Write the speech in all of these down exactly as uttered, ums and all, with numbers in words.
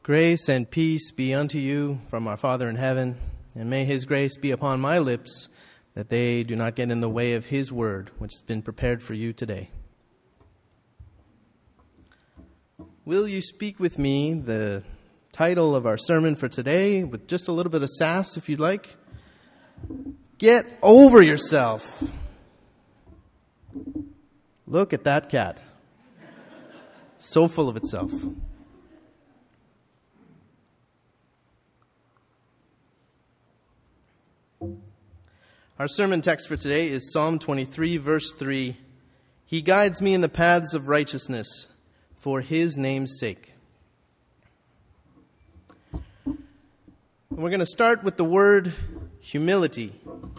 Grace and peace be unto you from our Father in heaven, and may his grace be upon my lips, that they do not get in the way of his word, which has been prepared for you today. Will you speak with me the title of our sermon for today, with just a little bit of sass, if you'd like? Get over yourself. Look at that cat. So full of itself. Our sermon text for today is Psalm twenty-three, verse three. He guides me in the paths of righteousness for his name's sake. And we're going to start with the word humility.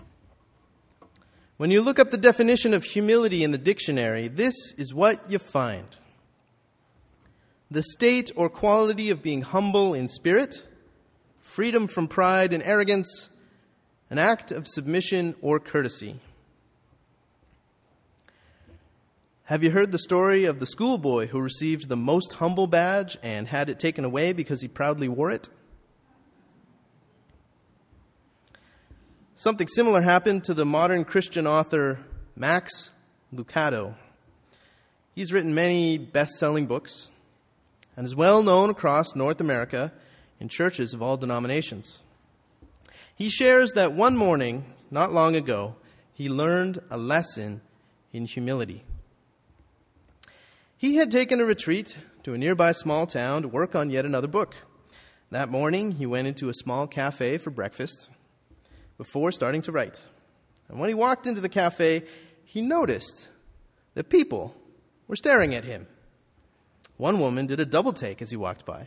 When you look up the definition of humility in the dictionary, this is what you find. The state or quality of being humble in spirit, freedom from pride and arrogance, an act of submission or courtesy. Have you heard the story of the schoolboy who received the most humble badge and had it taken away because he proudly wore it? Something similar happened to the modern Christian author Max Lucado. He's written many best-selling books and is well known across North America in churches of all denominations. He shares that one morning, not long ago, he learned a lesson in humility. He had taken a retreat to a nearby small town to work on yet another book. That morning, he went into a small cafe for breakfast before starting to write. And when he walked into the cafe, he noticed that people were staring at him. One woman did a double take as he walked by.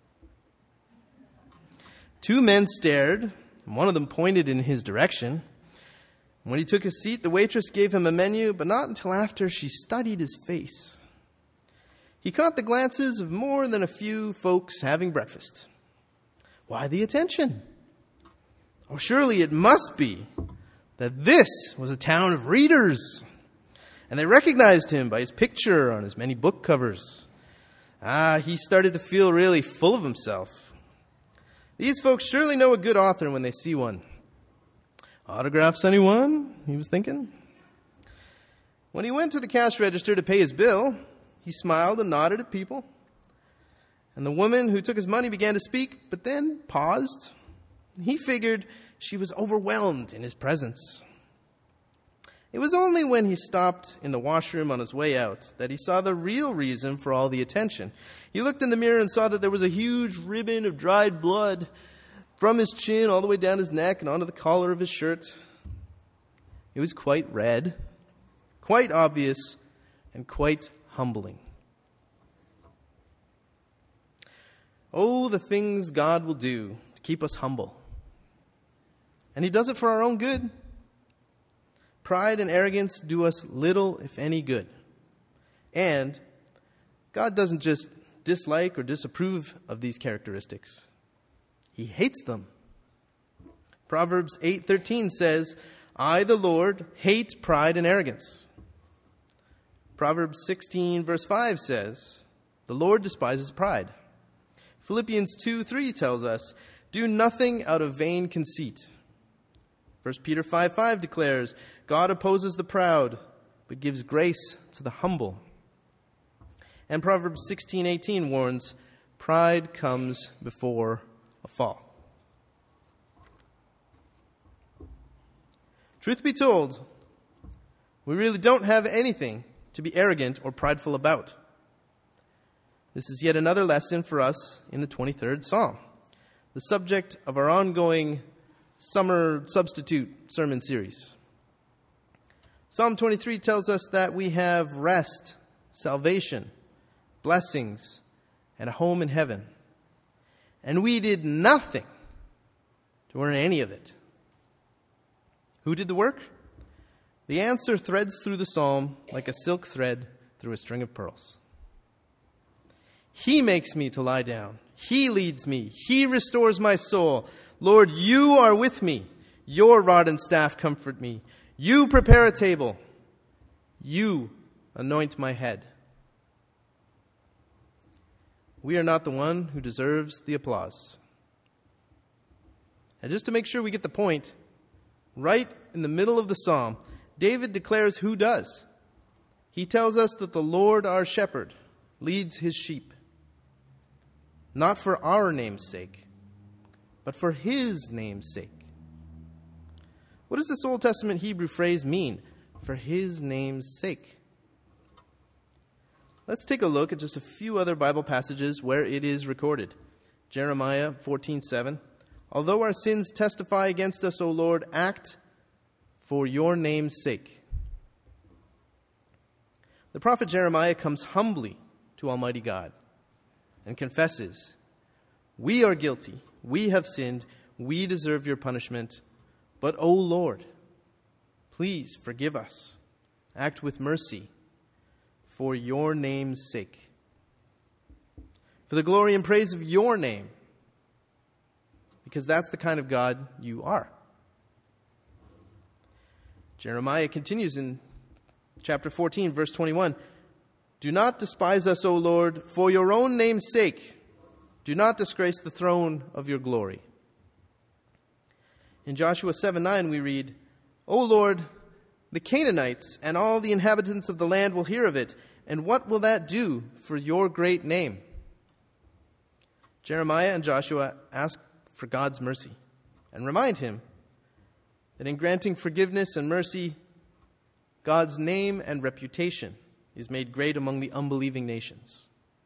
Two men stared. One of them pointed in his direction. When he took his seat, the waitress gave him a menu, but not until after she studied his face. He caught the glances of more than a few folks having breakfast. Why the attention? Oh, surely it must be that this was a town of readers. And they recognized him by his picture on his many book covers. Ah, he started to feel really full of himself. These folks surely know a good author when they see one. Autographs, anyone? He was thinking. When he went to the cash register to pay his bill, he smiled and nodded at people. And the woman who took his money began to speak, but then paused. He figured she was overwhelmed in his presence. It was only when he stopped in the washroom on his way out that he saw the real reason for all the attention. He looked in the mirror and saw that there was a huge ribbon of dried blood from his chin all the way down his neck and onto the collar of his shirt. It was quite red, quite obvious, and quite humbling. Oh, the things God will do to keep us humble. And he does it for our own good. Pride and arrogance do us little, if any, good. And God doesn't just dislike or disapprove of these characteristics. He hates them. Proverbs eight thirteen says, I, the Lord, hate pride and arrogance. Proverbs sixteen, verse five says, the Lord despises pride. Philippians two three tells us, do nothing out of vain conceit. First Peter five five declares, God opposes the proud, but gives grace to the humble. And Proverbs sixteen eighteen warns, pride comes before a fall. Truth be told, we really don't have anything to be arrogant or prideful about. This is yet another lesson for us in the twenty-third Psalm, the subject of our ongoing summer substitute sermon series. Psalm twenty-three tells us that we have rest, salvation, blessings, and a home in heaven. And we did nothing to earn any of it. Who did the work? The answer threads through the psalm like a silk thread through a string of pearls. He makes me to lie down. He leads me. He restores my soul. Lord, you are with me. Your rod and staff comfort me. You prepare a table. You anoint my head. We are not the one who deserves the applause. And just to make sure we get the point, right in the middle of the psalm, David declares who does. He tells us that the Lord our shepherd leads his sheep, not for our name's sake, but for his name's sake. What does this Old Testament Hebrew phrase mean? For his name's sake. Let's take a look at just a few other Bible passages where it is recorded. Jeremiah fourteen seven. Although our sins testify against us, O Lord, act for your name's sake. The prophet Jeremiah comes humbly to Almighty God and confesses, we are guilty, we have sinned, we deserve your punishment, but O Lord, please forgive us. Act with mercy for your name's sake. For the glory and praise of your name, because that's the kind of God you are. Jeremiah continues in chapter fourteen, verse twenty-one. Do not despise us, O Lord, for your own name's sake. Do not disgrace the throne of your glory. In Joshua seven nine we read, O Lord, the Canaanites and all the inhabitants of the land will hear of it, and what will that do for your great name? Jeremiah and Joshua ask for God's mercy and remind him that in granting forgiveness and mercy, God's name and reputation is made great among the unbelieving nations.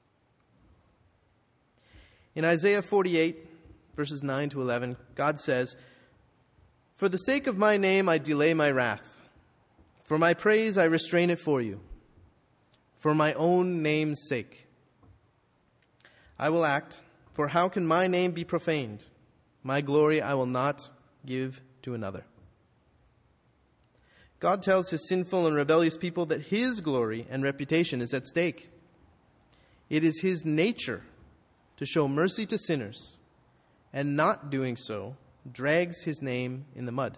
In Isaiah forty-eight, verses nine to eleven, God says, for the sake of my name I delay my wrath. For my praise I restrain it for you. For my own name's sake. I will act, for how can my name be profaned? My glory I will not give to another. God tells his sinful and rebellious people that his glory and reputation is at stake. It is his nature to show mercy to sinners, and not doing so drags his name in the mud.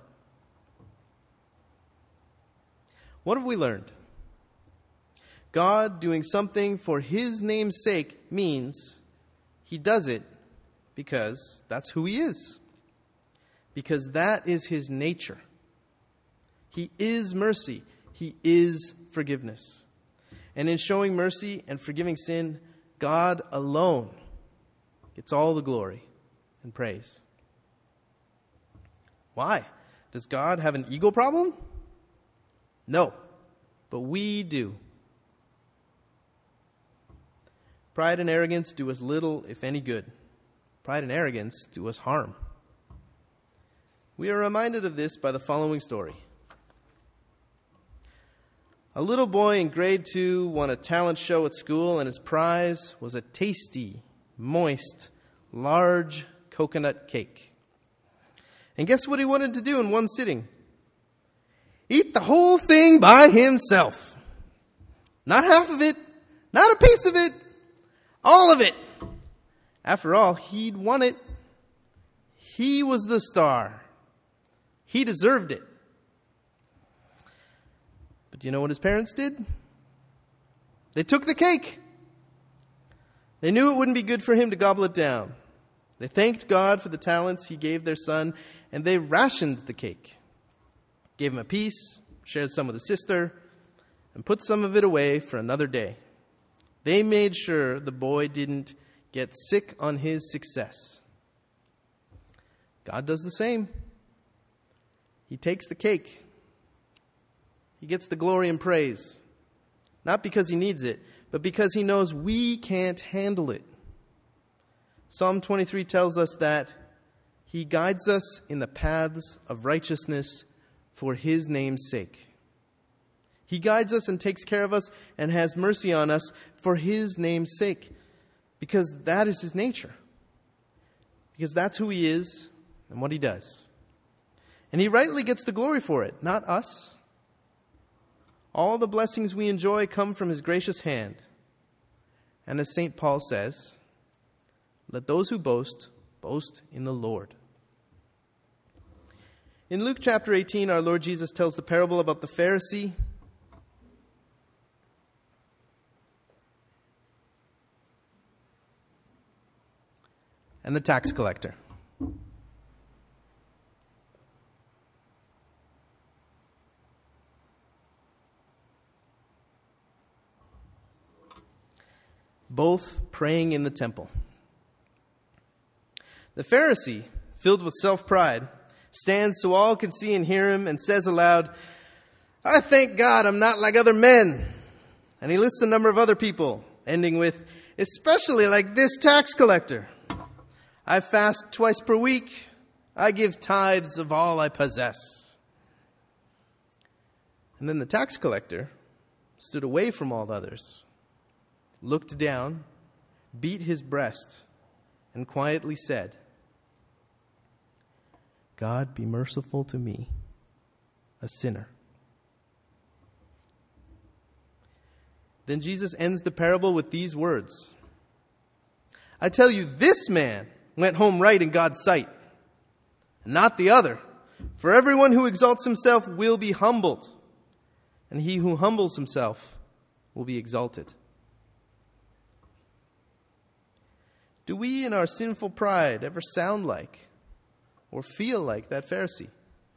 What have we learned? God doing something for his name's sake means he does it because that's who he is. Because that is his nature. He is mercy. He is forgiveness. And in showing mercy and forgiving sin, God alone gets all the glory and praise. Why? Does God have an ego problem? No, but we do. Pride and arrogance do us little, if any, good. Pride and arrogance do us harm. We are reminded of this by the following story. A little boy in grade two won a talent show at school, and his prize was a tasty, moist, large coconut cake. And guess what he wanted to do in one sitting? Eat the whole thing by himself. Not half of it, not a piece of it, all of it. After all, he'd won it. He was the star. He deserved it. But do you know what his parents did? They took the cake. They knew it wouldn't be good for him to gobble it down. They thanked God for the talents he gave their son, and they rationed the cake. Gave him a piece, shared some with his sister, and put some of it away for another day. They made sure the boy didn't get sick on his success. God does the same. He takes the cake. He gets the glory and praise. Not because he needs it, but because he knows we can't handle it. Psalm twenty-three tells us that he guides us in the paths of righteousness for his name's sake. He guides us and takes care of us and has mercy on us for his name's sake, because that is his nature. Because that's who he is and what he does. And he rightly gets the glory for it, not us. All the blessings we enjoy come from his gracious hand. And as Saint Paul says, let those who boast, boast in the Lord. In Luke chapter eighteen, our Lord Jesus tells the parable about the Pharisee and the tax collector. Both praying in the temple. The Pharisee, filled with self-pride, stands so all can see and hear him and says aloud, "I thank God I'm not like other men." And he lists a number of other people, ending with, "Especially like this tax collector. I fast twice per week. I give tithes of all I possess." And then the tax collector stood away from all others, looked down, beat his breast, and quietly said, "God, be merciful to me, a sinner." Then Jesus ends the parable with these words, "I tell you, this man went home right in God's sight, and not the other. For everyone who exalts himself will be humbled, and he who humbles himself will be exalted." Do we in our sinful pride ever sound like or feel like that Pharisee?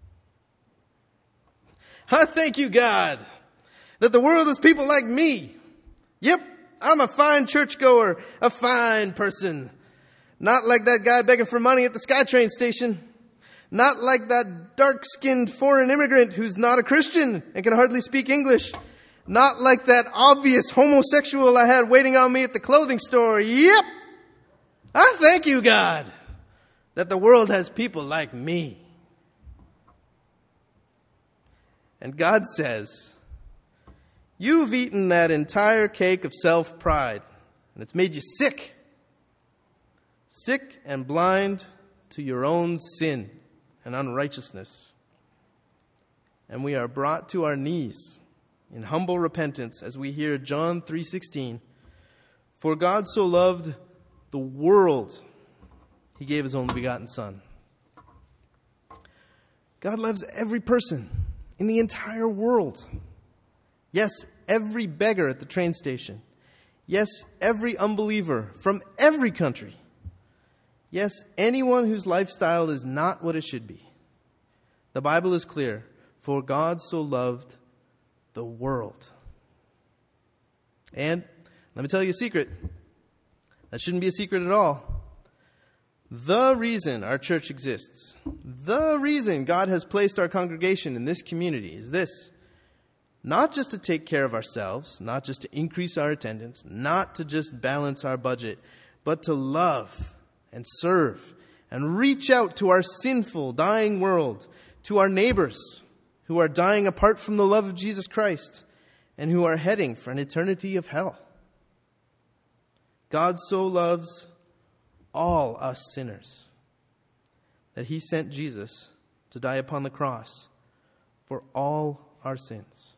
"I thank you, God, that the world is people like me. Yep, I'm a fine churchgoer, a fine person. Not like that guy begging for money at the SkyTrain station. Not like that dark-skinned foreign immigrant who's not a Christian and can hardly speak English. Not like that obvious homosexual I had waiting on me at the clothing store. Yep, I thank you, God, that the world has people like me." And God says, "You've eaten that entire cake of self-pride, and it's made you sick. Sick and blind to your own sin and unrighteousness. And we are brought to our knees in humble repentance as we hear John three sixteen, "For God so loved the world, he gave his only begotten Son." God loves every person in the entire world. Yes, every beggar at the train station. Yes, every unbeliever from every country. Yes, anyone whose lifestyle is not what it should be. The Bible is clear. For God so loved the world. And let me tell you a secret. That shouldn't be a secret at all. The reason our church exists, the reason God has placed our congregation in this community is this. Not just to take care of ourselves, not just to increase our attendance, not to just balance our budget, but to love and serve and reach out to our sinful, dying world, to our neighbors who are dying apart from the love of Jesus Christ and who are heading for an eternity of hell. God so loves all us sinners that he sent Jesus to die upon the cross for all our sins.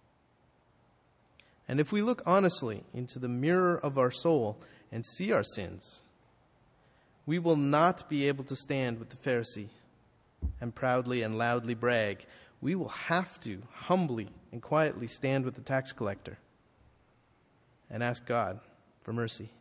And if we look honestly into the mirror of our soul and see our sins, we will not be able to stand with the Pharisee and proudly and loudly brag. We will have to humbly and quietly stand with the tax collector and ask God for mercy.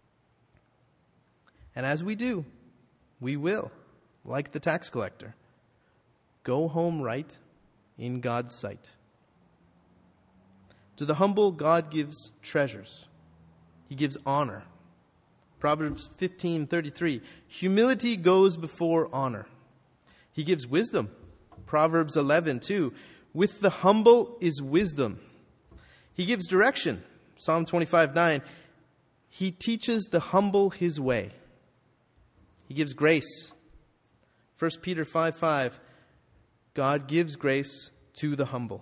And as we do, we will, like the tax collector, go home right in God's sight. To the humble, God gives treasures. He gives honor. Proverbs fifteen thirty-three, humility goes before honor. He gives wisdom. Proverbs eleven two, with the humble is wisdom. He gives direction. Psalm twenty-five nine, he teaches the humble his way. He gives grace. First Peter five five, God gives grace to the humble.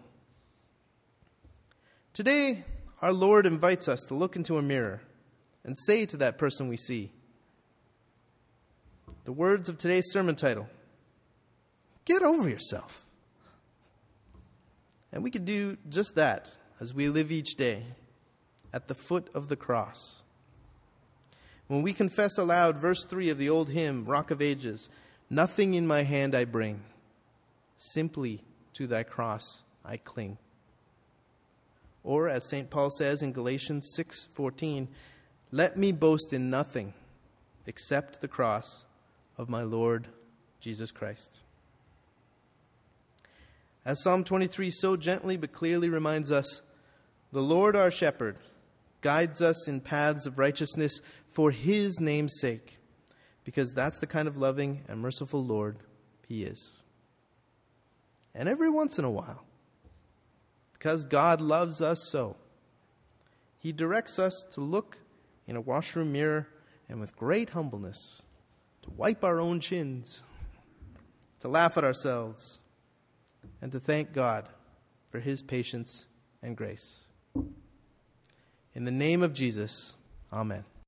Today, our Lord invites us to look into a mirror and say to that person we see the words of today's sermon title, get over yourself. And we can do just that as we live each day at the foot of the cross. When we confess aloud verse three of the old hymn, Rock of Ages, nothing in my hand I bring, simply to thy cross I cling. Or as Saint Paul says in Galatians six fourteen, let me boast in nothing except the cross of my Lord Jesus Christ. As Psalm twenty-three so gently but clearly reminds us, the Lord our shepherd guides us in paths of righteousness for his name's sake, because that's the kind of loving and merciful Lord he is. And every once in a while, because God loves us so, he directs us to look in a washroom mirror and with great humbleness to wipe our own chins, to laugh at ourselves, and to thank God for his patience and grace. In the name of Jesus, amen.